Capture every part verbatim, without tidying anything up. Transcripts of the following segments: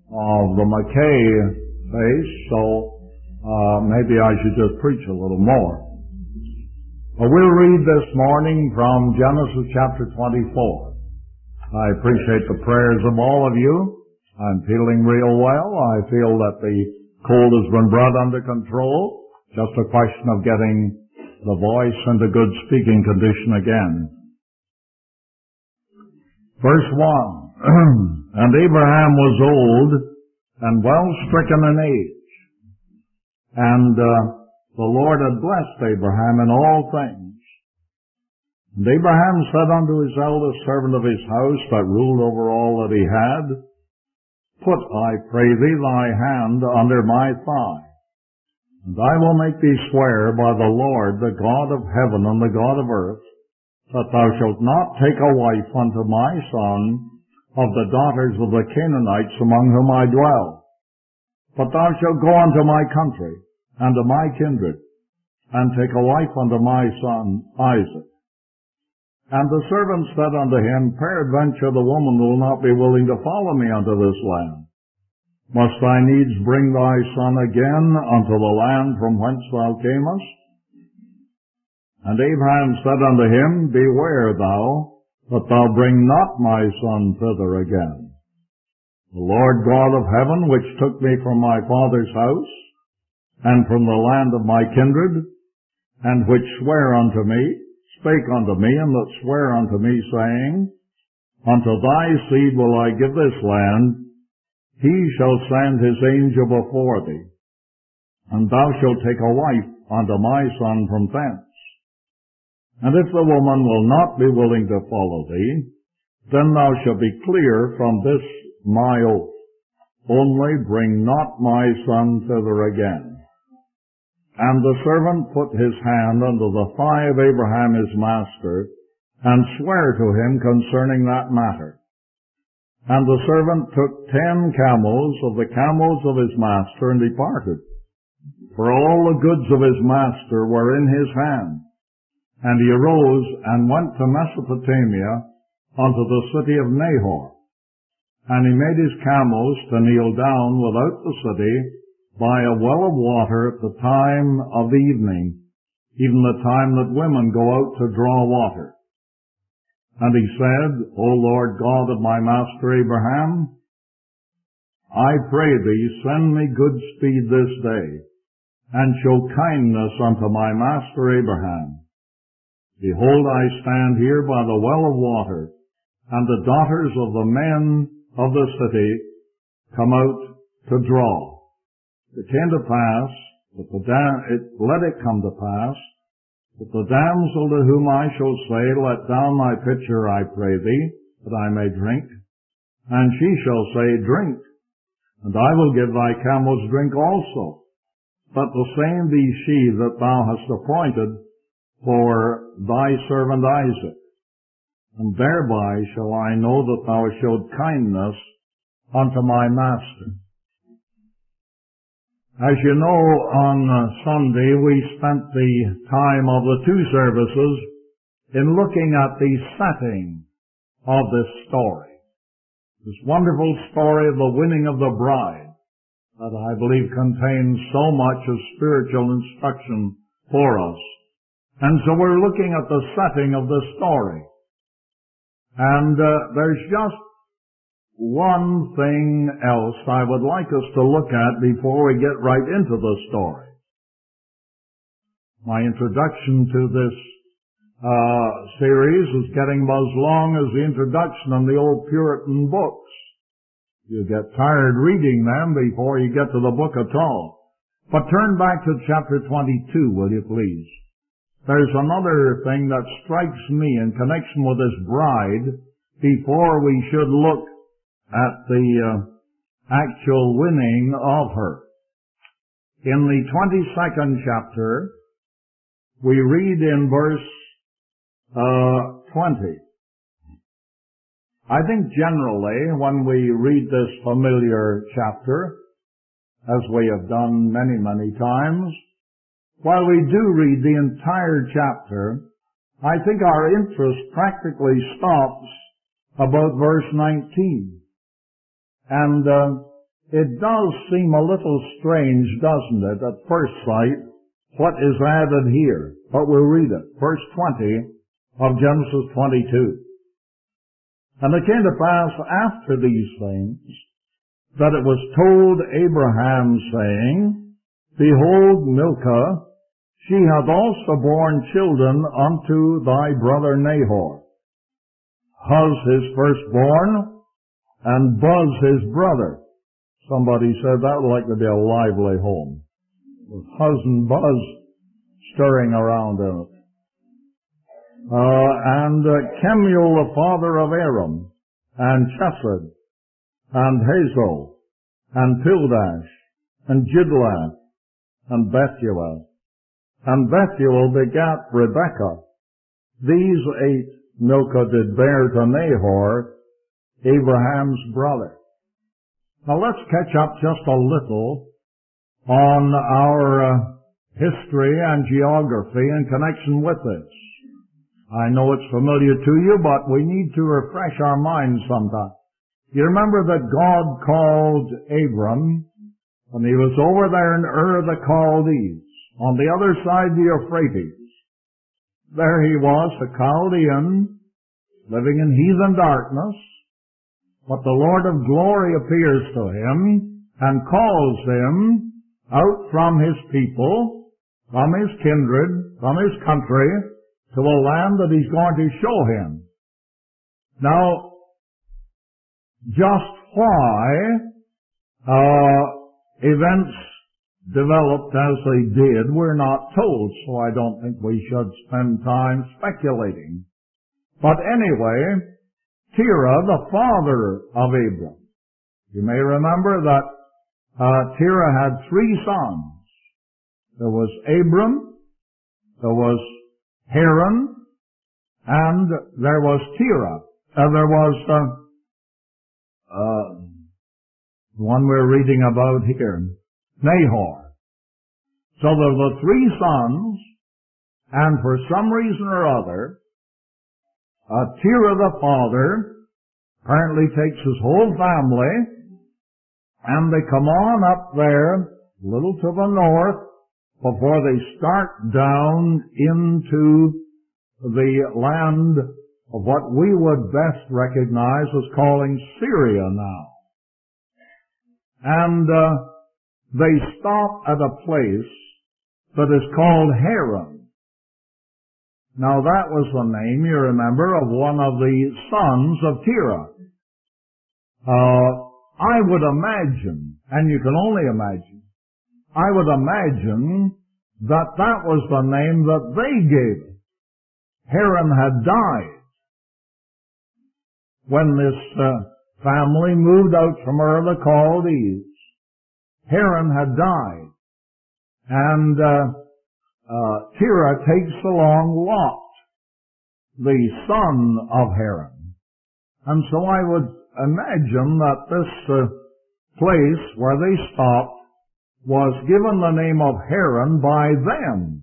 of the Mackay base, so uh, maybe I should just preach a little more. But we'll read this morning from Genesis chapter twenty-four. I appreciate the prayers of all of you. I'm feeling real well. I feel that the cold has been brought under control. Just a question of getting the voice into good speaking condition again. Verse one, And Abraham was old and well stricken in age, and uh, the Lord had blessed Abraham in all things. And Abraham said unto his eldest servant of his house that ruled over all that he had, Put, I pray thee, thy hand under my thigh, and I will make thee swear by the Lord, the God of heaven and the God of earth, that thou shalt not take a wife unto my son of the daughters of the Canaanites among whom I dwell, but thou shalt go unto my country and to my kindred, and take a wife unto my son Isaac. And the servant said unto him, Peradventure the woman will not be willing to follow me unto this land. Must I needs bring thy son again unto the land from whence thou camest? And Abraham said unto him, Beware thou, that thou bring not my son thither again. The Lord God of heaven, which took me from my father's house, and from the land of my kindred, and which sware unto me, spake unto me, and that sware unto me, saying, Unto thy seed will I give this land, he shall send his angel before thee, and thou shalt take a wife unto my son from thence. And if the woman will not be willing to follow thee, then thou shalt be clear from this my oath. Only bring not my son thither again. And the servant put his hand under the thigh of Abraham his master, and sware to him concerning that matter. And the servant took ten camels of the camels of his master, and departed. For all the goods of his master were in his hand. And he arose and went to Mesopotamia unto the city of Nahor. And he made his camels to kneel down without the city by a well of water at the time of the evening, even the time that women go out to draw water. And he said, O Lord God of my master Abraham, I pray thee, send me good speed this day, and show kindness unto my master Abraham. Behold, I stand here by the well of water, and the daughters of the men of the city come out to draw. It came to pass, that the dam- it, let it come to pass, that the damsel to whom I shall say, Let down thy pitcher, I pray thee, that I may drink, and she shall say, Drink, and I will give thy camels drink also. But the same be she that thou hast appointed for thy servant Isaac, and thereby shall I know that thou showed kindness unto my master. As you know, on Sunday we spent the time of the two services in looking at the setting of this story, this wonderful story of the winning of the bride that I believe contains so much of spiritual instruction for us. And so we're looking at the setting of the story. And uh, there's just one thing else I would like us to look at before we get right into the story. My introduction to this uh, series is getting about as long as the introduction in the old Puritan books. You get tired reading them before you get to the book at all. But turn back to chapter twenty-two, will you please? There's another thing that strikes me in connection with this bride before we should look at the uh, actual winning of her. In the twenty-second chapter, we read in verse uh, twenty. I think generally when we read this familiar chapter, as we have done many, many times, while we do read the entire chapter, I think our interest practically stops about verse nineteen. And uh, It does seem a little strange, doesn't it, at first sight, what is added here. But we'll read it. Verse twenty of Genesis twenty-two. And it came to pass after these things that it was told Abraham, saying, Behold, Milcah, she hath also borne children unto thy brother Nahor, Huz his firstborn, and Buz his brother. Somebody said that would like to be a lively home, with Huz and Buz stirring around in it. Uh, and uh, Kemuel, the father of Aram, and Chesed, and Hazel, and Pildash, and Jidlaph, and Bethuel. And Bethuel begat Rebekah. These eight Milcah did bear to Nahor, Abraham's brother. Now let's catch up just a little on our uh, history and geography in connection with this. I know it's familiar to you, but we need to refresh our minds sometime. You remember that God called Abram when he was over there in Ur of the Chaldees, on the other side of the Euphrates. There he was, a Chaldean, living in heathen darkness, but the Lord of glory appears to him and calls him out from his people, from his kindred, from his country, to a land that he's going to show him. Now, just why uh, events developed as they did, we're not told, so I don't think we should spend time speculating. But anyway, Terah, the father of Abram. You may remember that uh, Terah had three sons. There was Abram, there was Haran, and there was Terah. Uh, there was uh, uh, the one we're reading about here, Nahor. So there were three sons, and for some reason or other, uh, Terah the father apparently takes his whole family, and they come on up there, a little to the north, before they start down into the land of what we would best recognize as calling Syria now. And uh, they stop at a place that is called Haran. Now that was the name, you remember, of one of the sons of Terah. Uh, I would imagine, and you can only imagine, I would imagine that that was the name that they gave it. Haran had died when this uh, family moved out from Ur of the Chaldees. Haran had died, and uh, uh, Terah takes along Lot, the son of Haran. And so I would imagine that this uh, place where they stopped was given the name of Haran by them.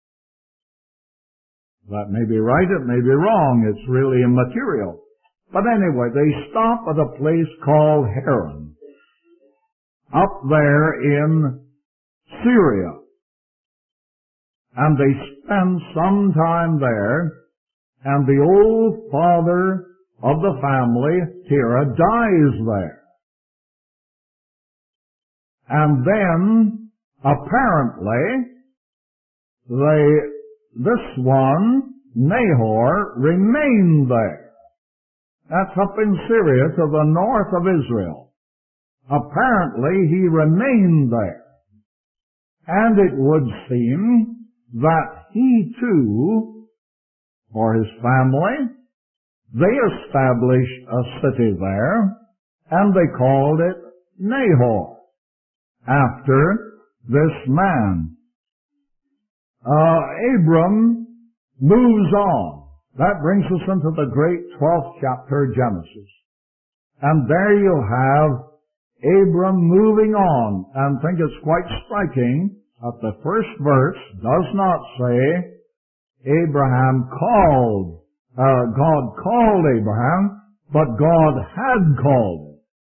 That may be right, it may be wrong, it's really immaterial. But anyway, they stop at a place called Haran, up there in Syria. And they spend some time there, and the old father of the family, Terah, dies there. And then, apparently, they, this one, Nahor, remained there. That's up in Syria to the north of Israel. Apparently, he remained there. And it would seem that he too, or his family, they established a city there, and they called it Nahor, after this man. Uh, Abram moves on. That brings us into the great twelfth chapter of Genesis. And there you have Abram moving on, and think it's quite striking that the first verse does not say Abraham called, uh, God called Abraham, but God had called him.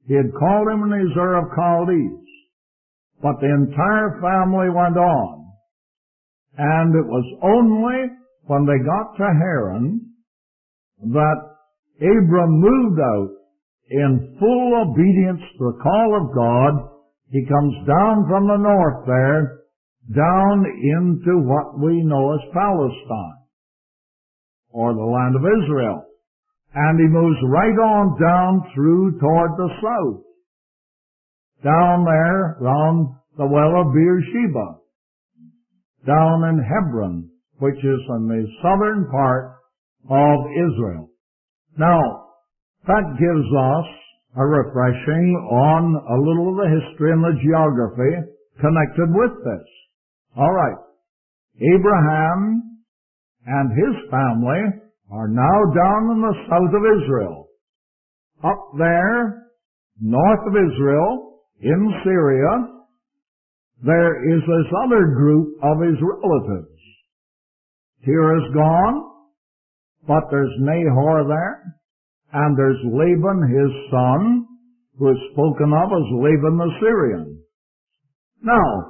He had called him in his Ur of Chaldees. But the entire family went on. And it was only when they got to Haran that Abram moved out in full obedience to the call of God. He comes down from the north there, down into what we know as Palestine, or the land of Israel. And he moves right on down through toward the south, down there around the well of Beersheba, down in Hebron, which is in the southern part of Israel. Now, that gives us a refreshing on a little of the history and the geography connected with this. All right. Abraham and his family are now down in the south of Israel. Up there, north of Israel, in Syria, there is this other group of his relatives. Terah is gone, but there's Nahor there, and there's Laban, his son, who is spoken of as Laban the Syrian. Now,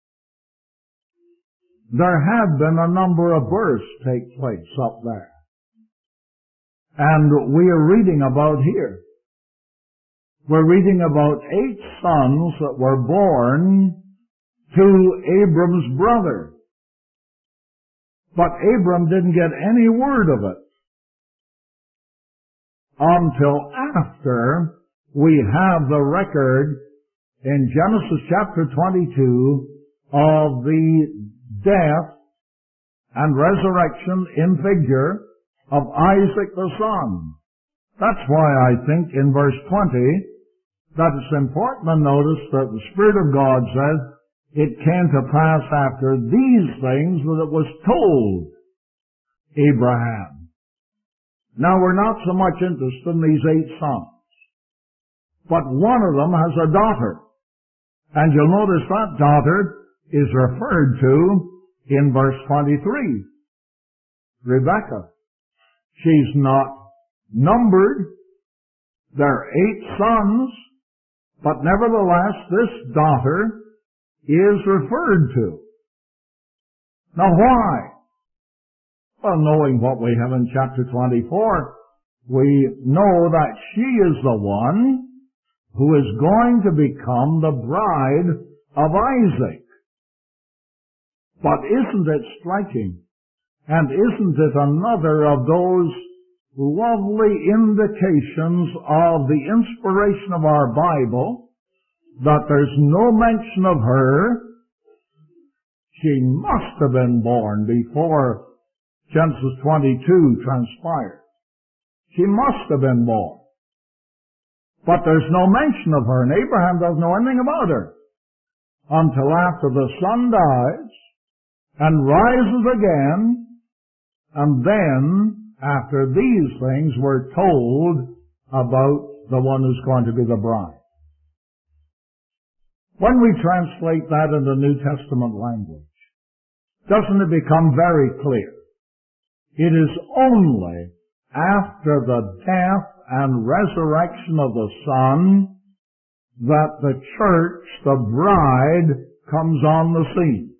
there have been a number of births take place up there. And we are reading about here. We're reading about eight sons that were born to Abram's brother. But Abram didn't get any word of it until after we have the record in Genesis chapter twenty-two of the death and resurrection in figure of Isaac the son. That's why I think in verse twenty that it's important to notice that the Spirit of God says it came to pass after these things that it was told Abraham. Now we're not so much interested in these eight sons, but one of them has a daughter. And you'll notice that daughter is referred to in verse twenty-three. Rebekah. She's not numbered. There are eight sons, but nevertheless this daughter is referred to. Now why? Well, knowing what we have in chapter twenty-four, we know that she is the one who is going to become the bride of Isaac. But isn't it striking? And isn't it another of those lovely indications of the inspiration of our Bible that there's no mention of her? She must have been born before Genesis twenty-two transpired. She must have been born. But there's no mention of her, and Abraham doesn't know anything about her until after the son dies and rises again, and then after these things we're told about the one who's going to be the bride. When we translate that into New Testament language, doesn't it become very clear? It is only after the death and resurrection of the Son that the church, the bride, comes on the scene.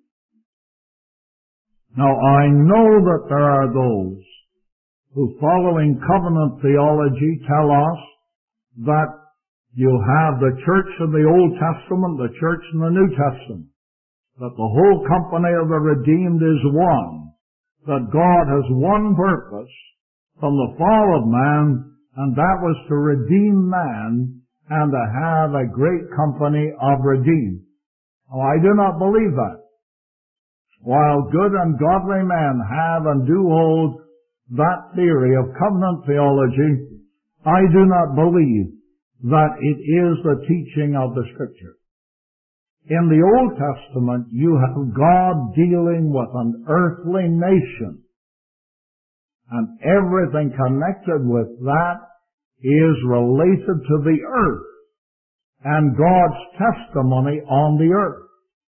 Now, I know that there are those who, following covenant theology, tell us that you have the church in the Old Testament, the church in the New Testament, that the whole company of the redeemed is one, that God has one purpose from the fall of man, and that was to redeem man and to have a great company of redeemed. Oh, I do not believe that. While good and godly men have and do hold that theory of covenant theology, I do not believe that it is the teaching of the Scripture. In the Old Testament, you have God dealing with an earthly nation, and everything connected with that is related to the earth and God's testimony on the earth.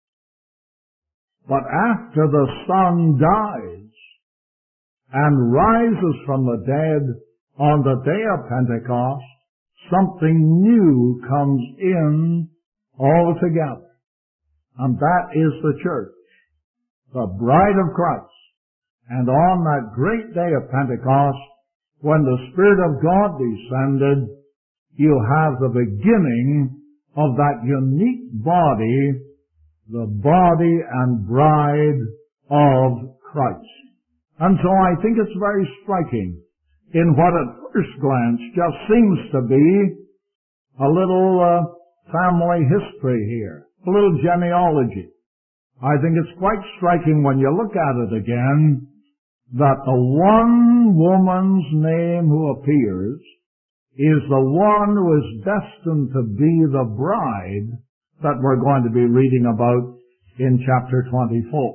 But after the Son dies and rises from the dead on the day of Pentecost, something new comes in altogether. And that is the church, the bride of Christ. And on that great day of Pentecost, when the Spirit of God descended, you have the beginning of that unique body, the body and bride of Christ. And so I think it's very striking in what at first glance just seems to be a little uh, family history here, a little genealogy. I think it's quite striking when you look at it again that the one woman's name who appears is the one who is destined to be the bride that we're going to be reading about in chapter twenty-four.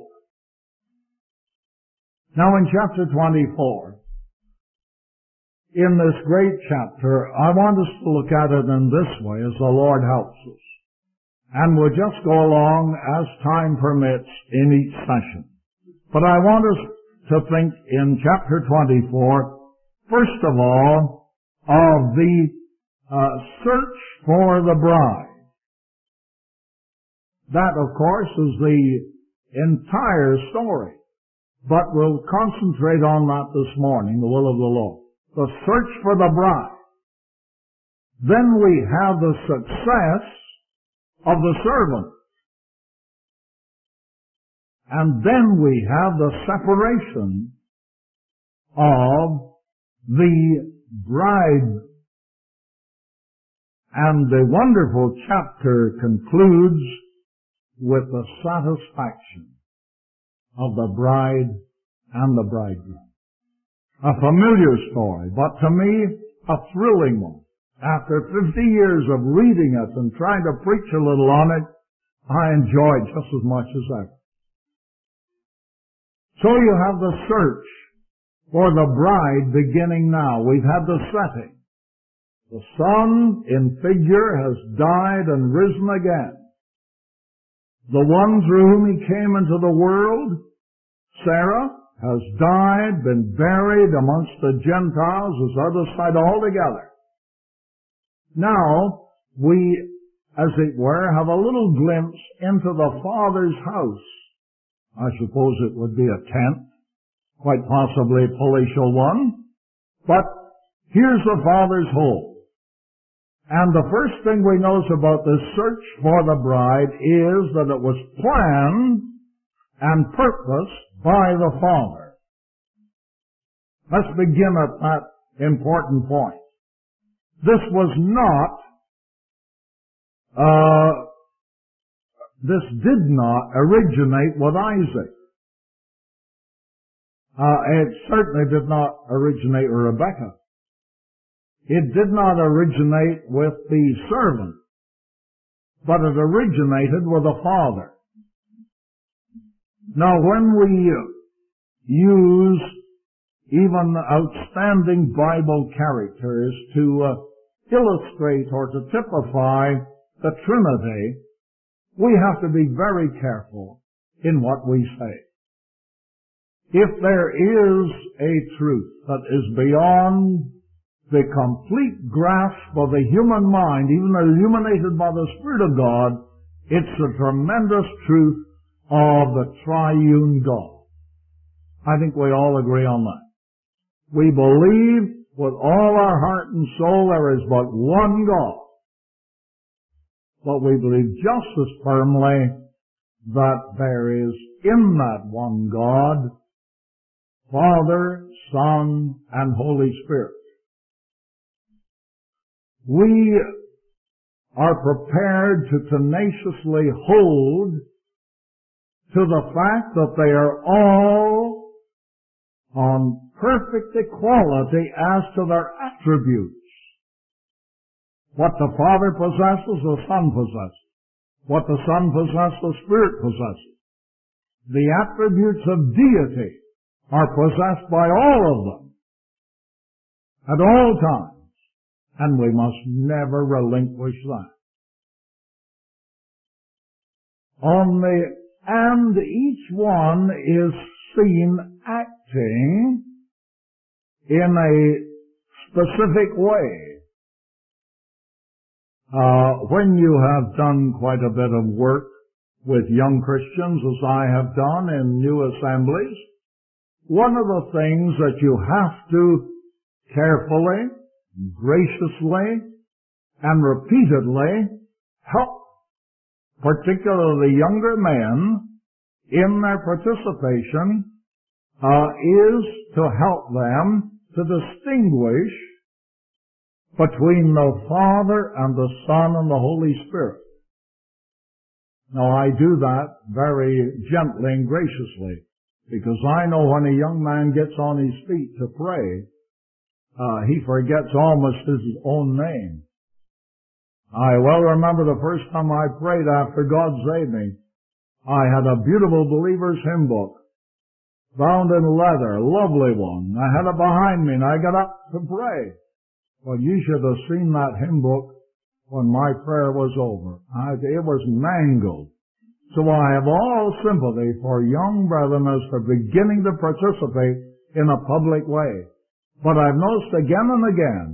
Now in chapter twenty-four, in this great chapter, I want us to look at it in this way as the Lord helps us. And we'll just go along as time permits in each session. But I want us to think in chapter twenty-four, first of all, of the uh, search for the bride. That, of course, is the entire story. But we'll concentrate on that this morning, the will of the Lord. The search for the bride. Then we have the success of the servant. And then we have the separation of the bride. And the wonderful chapter concludes with the satisfaction of the bride and the bridegroom. A familiar story, but to me, a thrilling one. After fifty years of reading it and trying to preach a little on it, I enjoy it just as much as ever. So you have the search for the bride beginning now. We've had the setting. The sun in figure has died and risen again. The one through whom he came into the world, Sarah, has died, been buried amongst the Gentiles, is other side altogether. Now, we, as it were, have a little glimpse into the Father's house. I suppose it would be a tent, quite possibly a palatial one, but here's the Father's home. And the first thing we notice about this search for the bride is that it was planned and purposed by the Father. Let's begin at that important point. This was not, uh, this did not originate with Isaac. Uh, it certainly did not originate with Rebekah. It did not originate with the servant, but it originated with the Father. Now, when we use even outstanding Bible characters to uh, illustrate or to typify the Trinity, we have to be very careful in what we say. If there is a truth that is beyond the complete grasp of the human mind, even illuminated by the Spirit of God, it's the tremendous truth of the triune God. I think we all agree on that. We believe with all our heart and soul there is but one God. But we believe just as firmly that there is in that one God, Father, Son, and Holy Spirit. We are prepared to tenaciously hold to the fact that they are all on perfect equality as to their attributes. What the Father possesses, the Son possesses. What the Son possesses, the Spirit possesses. The attributes of deity are possessed by all of them at all times. And we must never relinquish that. On the, and each one is seen acting in a specific way. Uh, when you have done quite a bit of work with young Christians, as I have done in new assemblies, one of the things that you have to carefully, graciously, and repeatedly help, particularly younger men, in their participation, uh, is to help them to distinguish between the Father and the Son and the Holy Spirit. Now, I do that very gently and graciously, because I know when a young man gets on his feet to pray, uh, he forgets almost his own name. I well remember the first time I prayed after God saved me. I had a beautiful believer's hymn book, bound in leather, a lovely one. I had it behind me, and I got up to pray. Well, you should have seen that hymn book when my prayer was over. I, it was mangled. So I have all sympathy for young brethren as they're beginning to participate in a public way. But I've noticed again and again,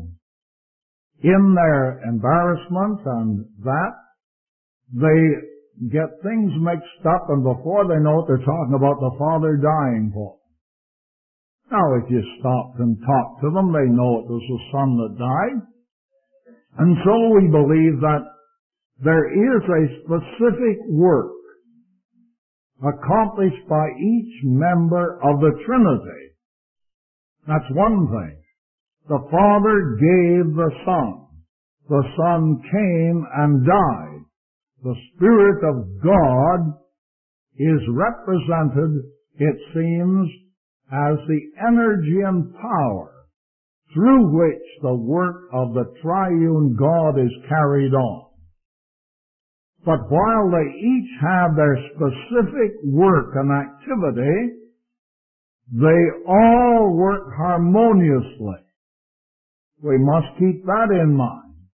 in their embarrassment and that, they get things mixed up, and before they know it, they're talking about the Father dying for them. Now, if you stopped and talked to them, they know it was the Son that died. And so we believe that there is a specific work accomplished by each member of the Trinity. That's one thing. The Father gave the Son. The Son came and died. The Spirit of God is represented, it seems, as the energy and power through which the work of the triune God is carried on. But while they each have their specific work and activity, they all work harmoniously. We must keep that in mind.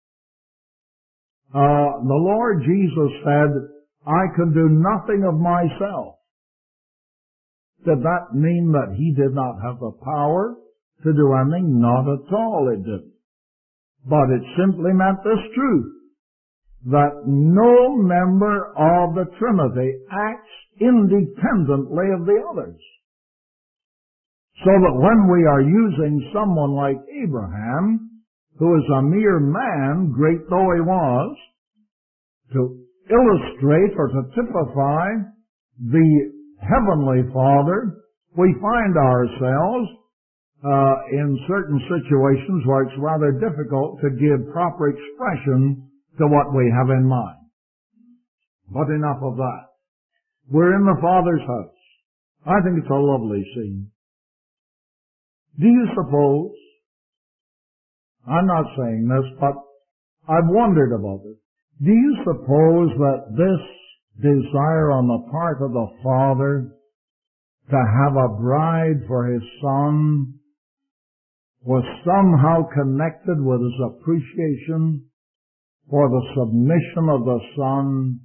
Uh, the Lord Jesus said, I can do nothing of myself. Did that mean that he did not have the power to do anything? Not at all, it didn't. But it simply meant this truth, that no member of the Trinity acts independently of the others. So that when we are using someone like Abraham, who is a mere man, great though he was, to illustrate or to typify the Heavenly Father, we find ourselves uh, in certain situations where it's rather difficult to give proper expression to what we have in mind. But enough of that. We're in the Father's house. I think it's a lovely scene. Do you suppose, I'm not saying this, but I've wondered about it. Do you suppose that this desire on the part of the Father to have a bride for his Son was somehow connected with his appreciation for the submission of the Son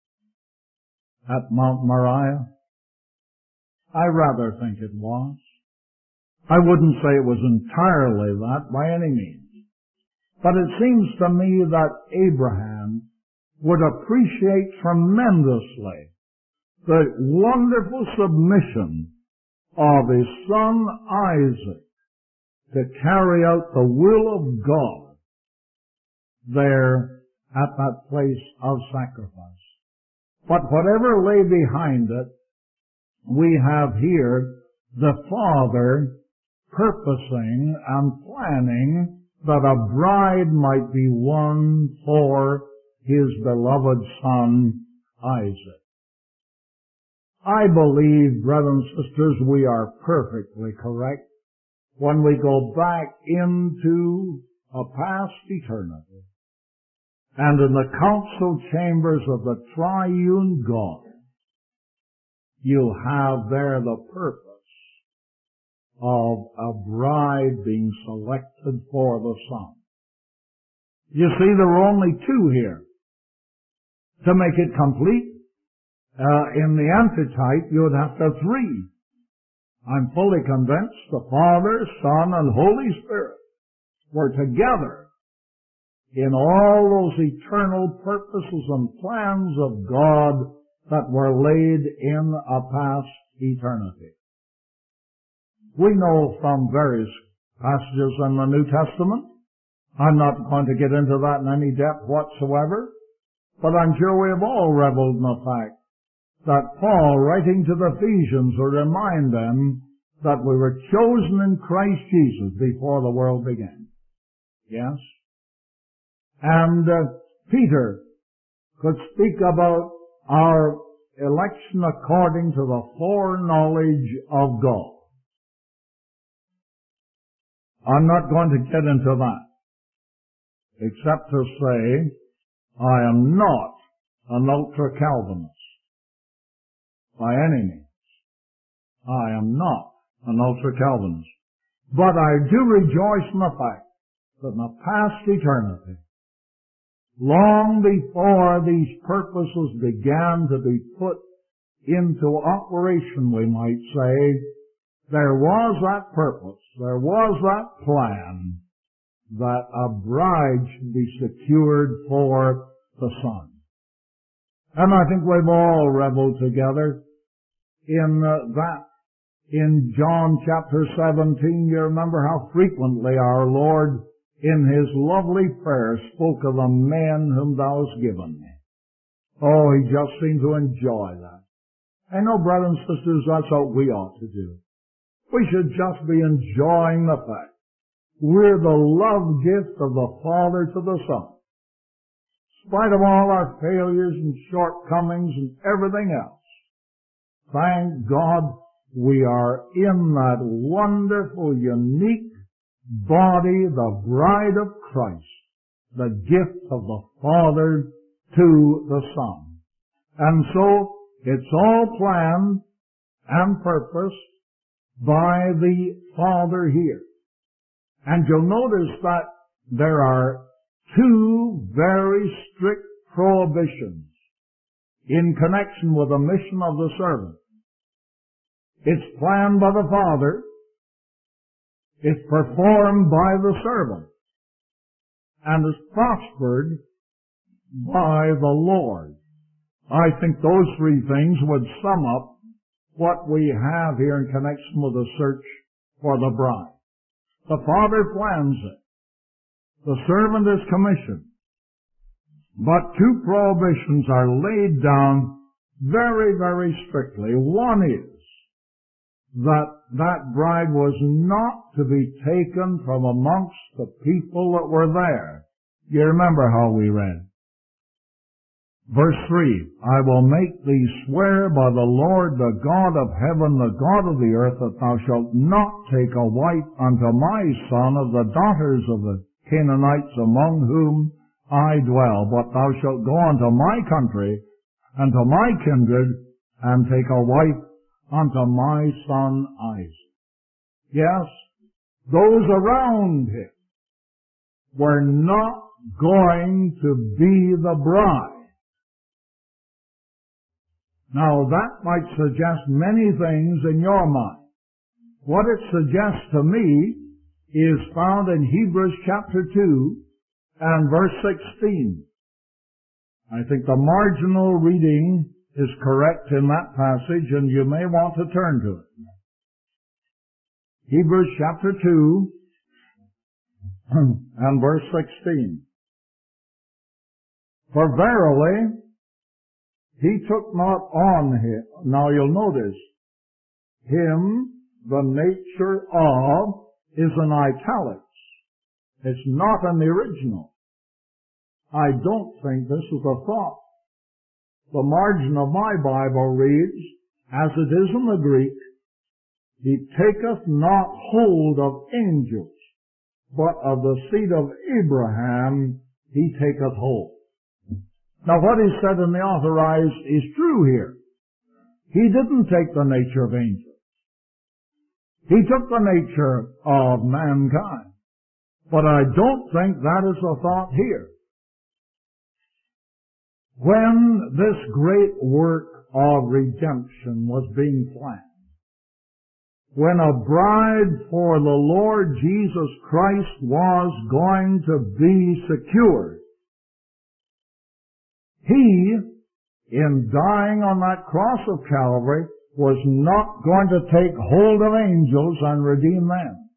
at Mount Moriah? I rather think it was. I wouldn't say it was entirely that by any means. But it seems to me that Abraham would appreciate tremendously the wonderful submission of his son Isaac to carry out the will of God there at that place of sacrifice. But whatever lay behind it, we have here the Father purposing and planning that a bride might be won for his beloved son, Isaac. I believe, brothers and sisters, we are perfectly correct when we go back into a past eternity and in the council chambers of the triune God, you have there the purpose of a bride being selected for the Son. You see, there are only two here. To make it complete, uh, in the antitype, you would have to have three. I'm fully convinced the Father, Son, and Holy Spirit were together in all those eternal purposes and plans of God that were laid in a past eternity. We know from various passages in the New Testament, I'm not going to get into that in any depth whatsoever, but I'm sure we have all reveled in the fact that Paul, writing to the Ephesians, will remind them that we were chosen in Christ Jesus before the world began. Yes? And uh, Peter could speak about our election according to the foreknowledge of God. I'm not going to get into that, except to say I am not an ultra-Calvinist by any means. I am not an ultra-Calvinist. But I do rejoice in the fact that in the past eternity, long before these purposes began to be put into operation, we might say, there was that purpose, there was that plan that a bride should be secured for the Son. And I think we've all reveled together in uh, that. In John chapter seventeen, you remember how frequently our Lord in His lovely prayer spoke of the man whom thou hast given me. Oh, He just seemed to enjoy that. I know, brothers and sisters, that's what we ought to do. We should just be enjoying the fact we're the love gift of the Father to the Son. In spite of all our failures and shortcomings and everything else, thank God we are in that wonderful, unique body, the bride of Christ, the gift of the Father to the Son. And so, it's all planned and purposed by the Father here. And you'll notice that there are two very strict prohibitions in connection with the mission of the servant. It's planned by the Father. It's performed by the servant. And is prospered by the Lord. I think those three things would sum up what we have here in connection with the search for the bride. The Father plans it. The servant is commissioned. But two prohibitions are laid down very, very strictly. One is that that bride was not to be taken from amongst the people that were there. You remember how we read. Verse three, I will make thee swear by the Lord, the God of heaven, the God of the earth, that thou shalt not take a wife unto my son of the daughters of the Canaanites among whom I dwell, but thou shalt go unto my country, and to my kindred, and take a wife unto my son Isaac. Yes, those around him were not going to be the bride. Now that might suggest many things in your mind. What it suggests to me is found in Hebrews chapter two and verse sixteen. I think the marginal reading is correct in that passage, and you may want to turn to it. Hebrews chapter two and verse sixteen. For verily, he took not on him, now you'll notice, him, the nature of, is in italics. It's not in the original. I don't think this is a thought. The margin of my Bible reads, as it is in the Greek, he taketh not hold of angels, but of the seed of Abraham he taketh hold. Now what is said in the Authorized is true here. He didn't take the nature of angels. He took the nature of mankind. But I don't think that is the thought here. When this great work of redemption was being planned, when a bride for the Lord Jesus Christ was going to be secured, He, in dying on that cross of Calvary, was not going to take hold of angels and redeem them.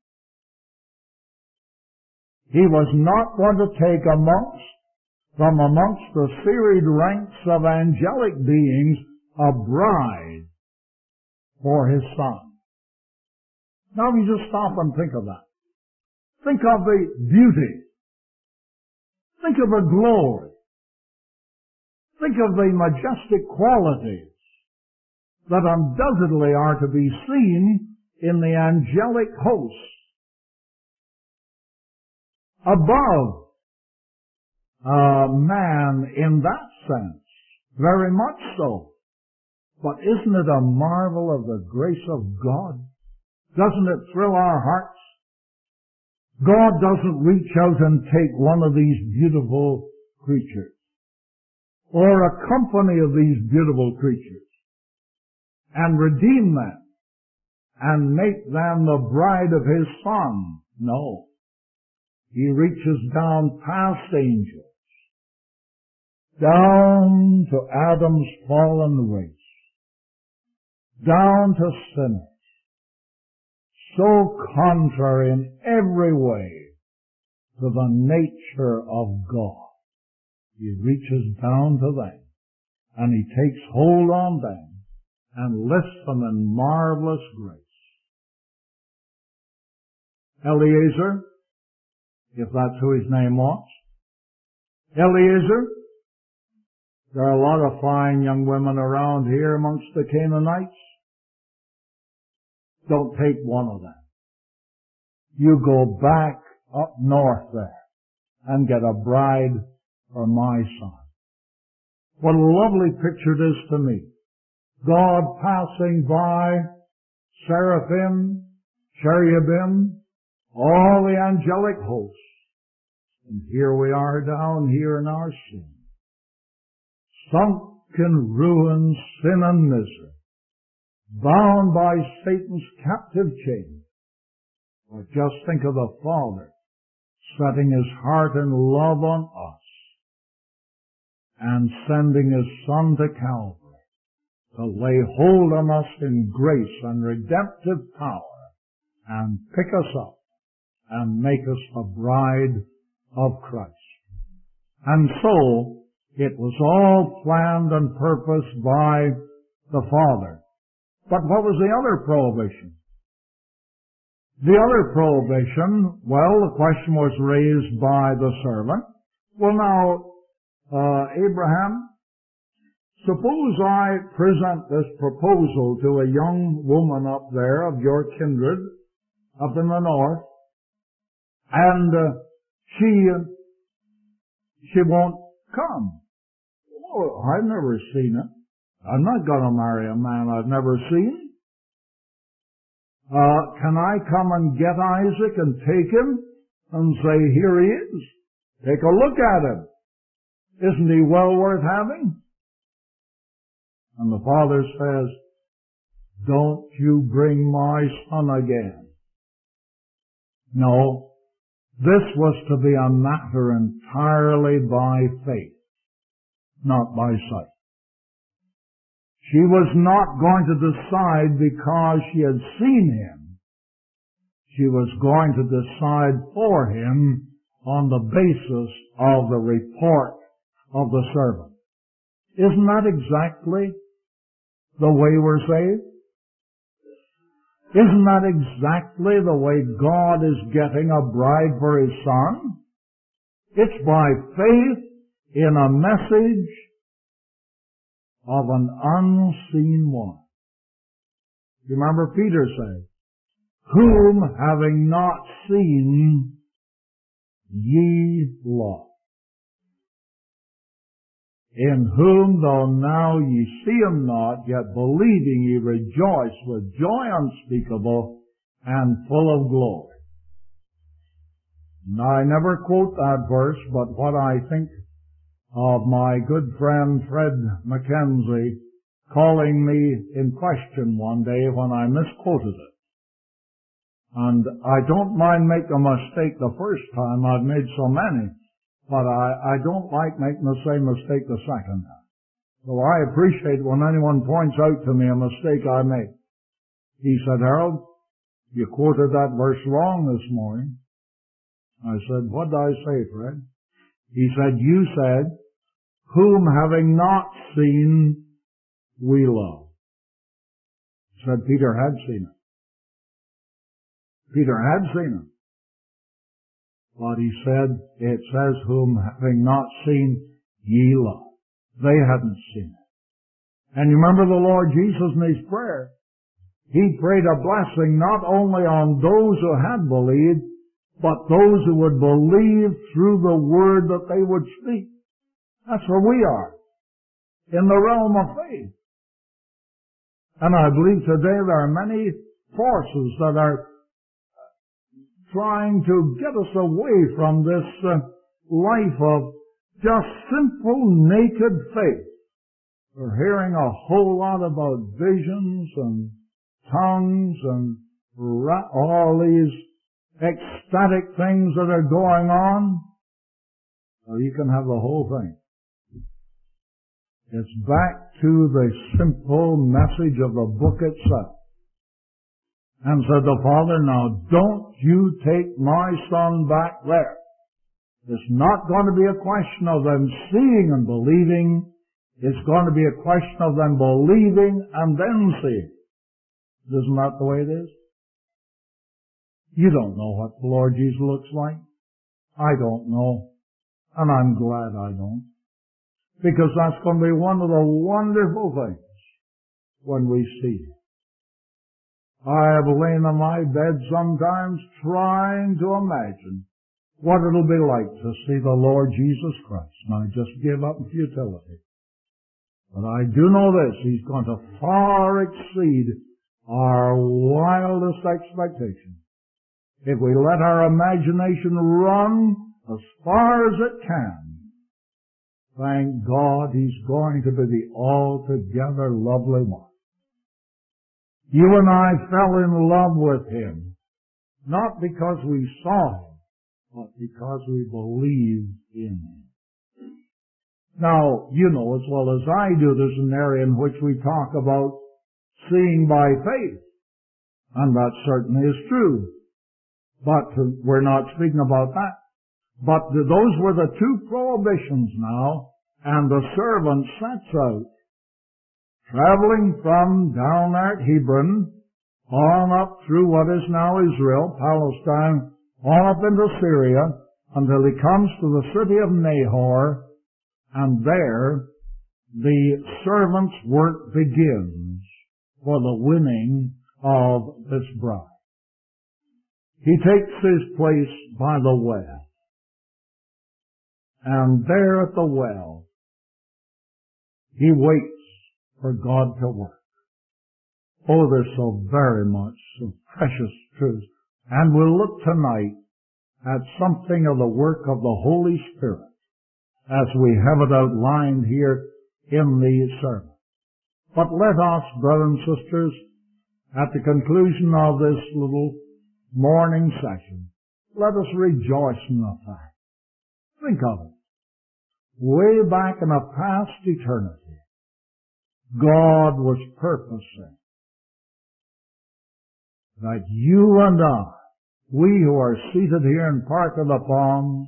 He was not going to take amongst, from amongst the serried ranks of angelic beings, a bride for His Son. Now you just stop and think of that. Think of the beauty. Think of the glory. Think of the majestic qualities that undoubtedly are to be seen in the angelic hosts above uh, man in that sense, very much so. But isn't it a marvel of the grace of God? Doesn't it thrill our hearts? God doesn't reach out and take one of these beautiful creatures, or a company of these beautiful creatures, and redeem them, and make them the bride of His Son. No. He reaches down past angels, down to Adam's fallen race, down to sinners, so contrary in every way to the nature of God. He reaches down to them, and He takes hold on them, and lifts them in marvelous grace. Eliezer, if that's who his name was, Eliezer, there are a lot of fine young women around here amongst the Canaanites. Don't take one of them. You go back up north there and get a bride for my son. What a lovely picture it is to me. God passing by, seraphim, cherubim, all the angelic hosts. And here we are down here in our sin. Sunk in ruin, sin and misery. Bound by Satan's captive chain. Or just think of the Father setting His heart in love on us and sending His Son to Calvary to lay hold on us in grace and redemptive power and pick us up and make us the bride of Christ. And so, it was all planned and purposed by the Father. But what was the other prohibition? The other prohibition, well, the question was raised by the servant. Well, now, uh, Abraham, suppose I present this proposal to a young woman up there of your kindred, up in the north, and uh, she uh, she won't come. Well, I've never seen it. I'm not going to marry a man I've never seen. Uh, can I come and get Isaac and take him and say, here he is. Take a look at him. Isn't he well worth having? And the father says, don't you bring my son again. No, this was to be a matter entirely by faith, not by sight. She was not going to decide because she had seen him. She was going to decide for him on the basis of the report of the servant. Isn't that exactly the way we're saved? Isn't that exactly the way God is getting a bride for His Son? It's by faith in a message of an unseen one. You remember Peter said, whom having not seen, ye love. In whom, though now ye see him not, yet believing ye rejoice with joy unspeakable and full of glory. Now, I never quote that verse, but what I think of my good friend Fred Mackenzie calling me in question one day when I misquoted it. And I don't mind making a mistake the first time. I've made so many. But I, I don't like making the same mistake the second time. So I appreciate when anyone points out to me a mistake I make. He said, Harold, you quoted that verse wrong this morning. I said, what did I say, Fred? He said, you said, whom having not seen, we love. He said Peter had seen it. Peter had seen it. But he said, it says, whom having not seen, ye love. They hadn't seen it. And you remember the Lord Jesus in his prayer. He prayed a blessing not only on those who had believed, but those who would believe through the word that they would speak. That's where we are, in the realm of faith. And I believe today there are many forces that are trying to get us away from this uh, life of just simple, naked faith. We're hearing a whole lot about visions and tongues and ra- all these ecstatic things that are going on. Well, you can have the whole thing. It's back to the simple message of the book itself. And said the Father, now don't you take my son back there. It's not going to be a question of them seeing and believing. It's going to be a question of them believing and then seeing. Isn't that the way it is? You don't know what the Lord Jesus looks like. I don't know. And I'm glad I don't. Because that's going to be one of the wonderful things when we see Him. I have lain on my bed sometimes trying to imagine what it'll be like to see the Lord Jesus Christ. And I just give up in futility. But I do know this, He's going to far exceed our wildest expectations. If we let our imagination run as far as it can, thank God He's going to be the altogether lovely one. You and I fell in love with Him, not because we saw Him, but because we believed in Him. Now, you know as well as I do, there's an area in which we talk about seeing by faith, and that certainly is true. But we're not speaking about that. But those were the two prohibitions now, and the servant sets out, traveling from down there at Hebron, on up through what is now Israel, Palestine, on up into Syria, until he comes to the city of Nahor, and there the servant's work begins for the winning of this bride. He takes his place by the well, and there at the well, he waits for God to work. Oh, there's so very much, so precious truth. And we'll look tonight at something of the work of the Holy Spirit as we have it outlined here in the sermon. But let us, brothers and sisters, at the conclusion of this little morning session, let us rejoice in the fact. Think of it. Way back in a past eternity, God was purposing that you and I, we who are seated here in Park of the Palms,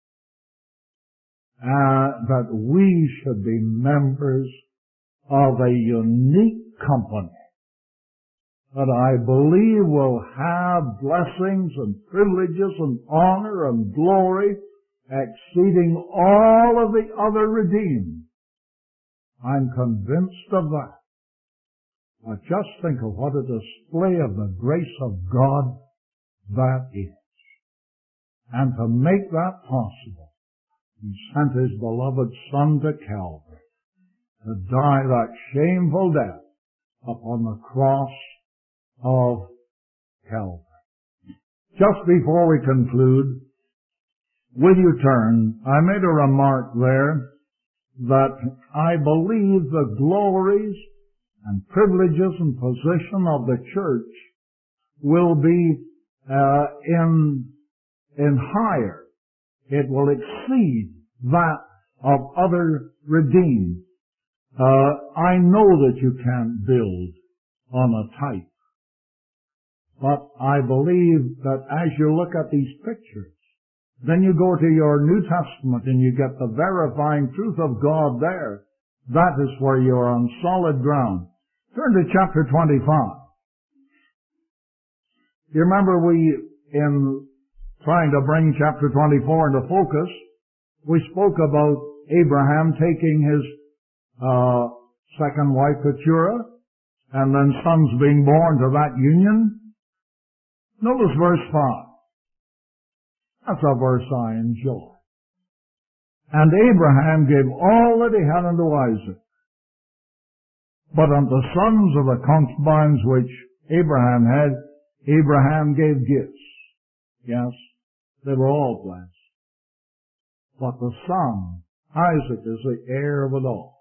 uh, that we should be members of a unique company that I believe will have blessings and privileges and honor and glory exceeding all of the other redeemed. I'm convinced of that. But just think of what a display of the grace of God that is. And to make that possible, He sent His beloved Son to Calvary to die that shameful death upon the cross of Calvary. Just before we conclude, will you turn? I made a remark there that I believe the glories and privileges and position of the church will be uh, in, in higher. It will exceed that of other redeemed. Uh, I know that you can't build on a type. But I believe that as you look at these pictures, then you go to your New Testament and you get the verifying truth of God there. That is where you are on solid ground. Turn to chapter twenty-five. You remember we, in trying to bring chapter twenty-four into focus, we spoke about Abraham taking his uh, second wife Keturah, and then sons being born to that union. Notice verse five. That's a verse I enjoy. And Abraham gave all that he had unto Isaac. But unto sons of the concubines which Abraham had, Abraham gave gifts. Yes, they were all blessed. But the son, Isaac, is the heir of it all.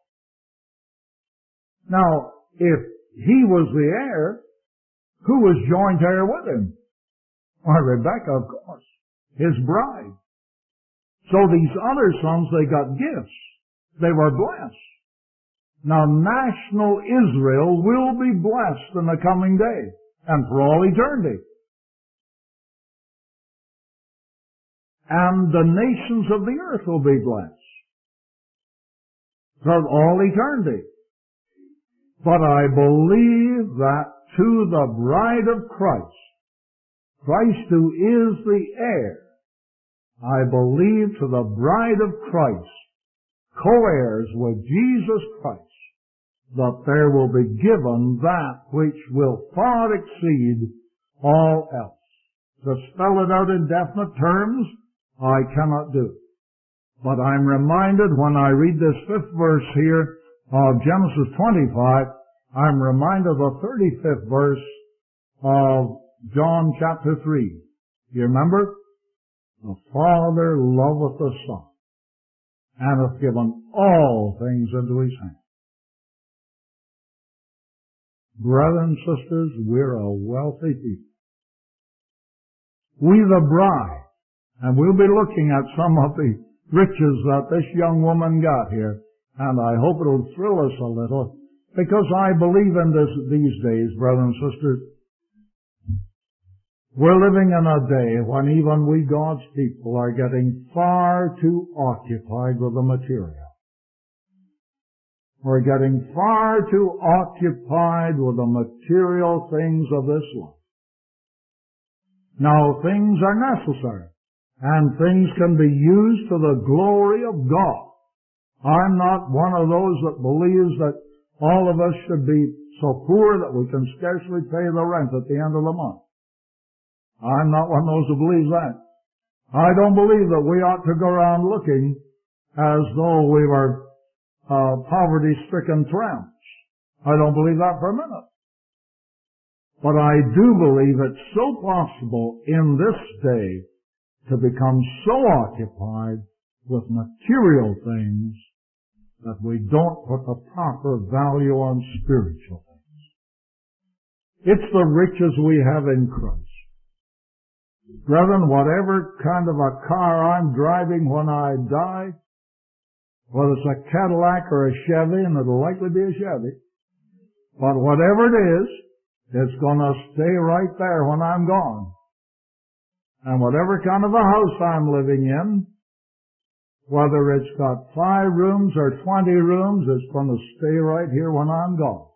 Now, if he was the heir, who was joint heir with him? Why, Rebekah, of course, his bride. So these other sons, they got gifts. They were blessed. Now, national Israel will be blessed in the coming day and for all eternity. And the nations of the earth will be blessed for all eternity. But I believe that to the bride of Christ, Christ who is the heir, I believe to the bride of Christ, co-heirs with Jesus Christ, that there will be given that which will far exceed all else. To spell it out in definite terms, I cannot do. But I'm reminded when I read this fifth verse here of Genesis twenty-five, I'm reminded of the thirty-fifth verse of John chapter three. You remember? The Father loveth the Son, and hath given all things into his hand. Brothers and sisters, we're a wealthy people. We the bride, and we'll be looking at some of the riches that this young woman got here, and I hope it'll thrill us a little, because I believe in this these days, brothers and sisters, we're living in a day when even we God's people are getting far too occupied with the material. We're getting far too occupied with the material things of this life. Now, things are necessary, and things can be used to the glory of God. I'm not one of those that believes that all of us should be so poor that we can scarcely pay the rent at the end of the month. I'm not one of those who believes that. I don't believe that we ought to go around looking as though we were uh, poverty-stricken tramps. I don't believe that for a minute. But I do believe it's so possible in this day to become so occupied with material things that we don't put the proper value on spiritual things. It's the riches we have in Christ. Brethren, whatever kind of a car I'm driving when I die, whether it's a Cadillac or a Chevy, and it'll likely be a Chevy, but whatever it is, it's going to stay right there when I'm gone. And whatever kind of a house I'm living in, whether it's got five rooms or twenty rooms, it's going to stay right here when I'm gone.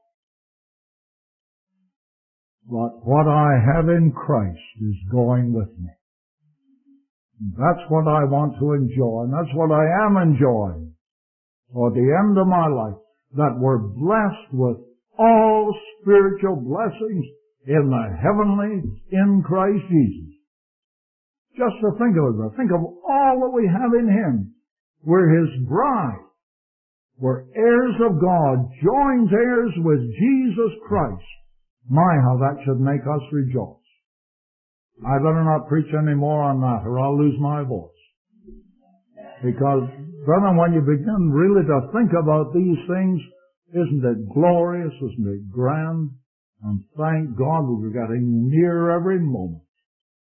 But what I have in Christ is going with me. That's what I want to enjoy, and that's what I am enjoying for the end of my life, that we're blessed with all spiritual blessings in the heavenly in Christ Jesus. Just to think of it, think of all that we have in Him. We're His bride. We're heirs of God, joint heirs with Jesus Christ. My, how that should make us rejoice. I better not preach any more on that, or I'll lose my voice. Because, brother, when you begin really to think about these things, isn't it glorious? Isn't it grand? And thank God we're getting nearer every moment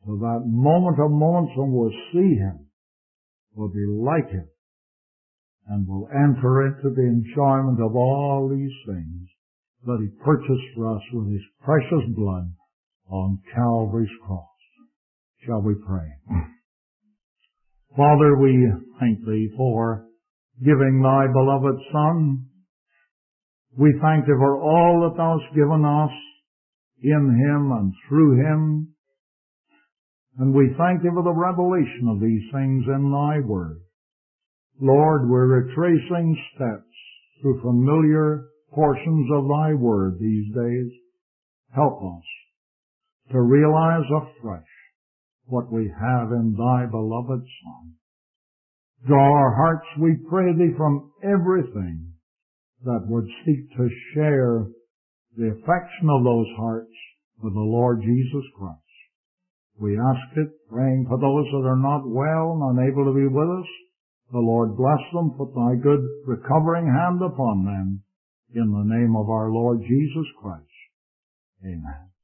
so that moment of moments when we'll see Him, we'll be like Him, and will enter into the enjoyment of all these things that He purchased for us with His precious blood on Calvary's cross. Shall we pray? Father, we thank Thee for giving Thy beloved Son. We thank Thee for all that Thou hast given us in Him and through Him. And we thank Thee for the revelation of these things in Thy Word. Lord, we're retracing steps through familiar portions of Thy Word these days. Help us to realize afresh what we have in Thy beloved Son. Draw our hearts, we pray Thee, from everything that would seek to share the affection of those hearts with the Lord Jesus Christ. We ask it, praying for those that are not well and unable to be with us. The Lord bless them, put Thy good recovering hand upon them, in the name of our Lord Jesus Christ. Amen.